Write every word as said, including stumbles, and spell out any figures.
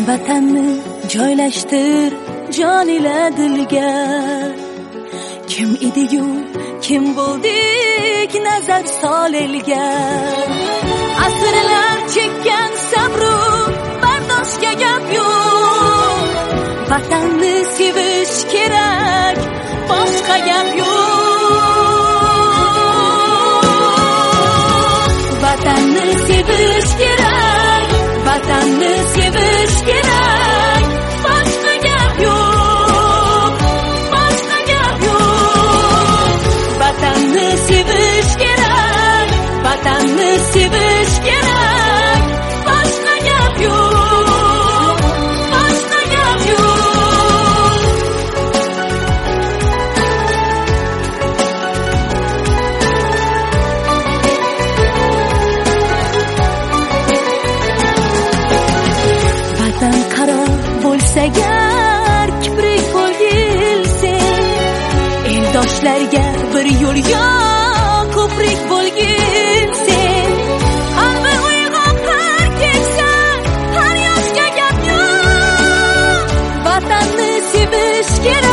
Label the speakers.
Speaker 1: vatanni joylashtir jon ila dilga. Kim ediyu kim bo'ldik nazar sol elga. Asrlar chekkan sabru bardoshga gap yo'q. Vatanni sevish kerak, boshqa gap yo'q. Vatanni sevish kerak, vatanni sevish kerak, boshqa gap yo'q, boshqa gap yo'q. Vatanni sevish kerak, vatanni sevish kerak, boshqa gap yo'q, boshqa gap yo'q. Vatan qaro bo'lsa agar kiprik bo'lgilsen, eldoshlarga bir yo'l yo'q ko'prik bo'lgilsen. Qalbi uyg'oq har keksa, har yoshga gap yo'q. Vatanni sevish kerak.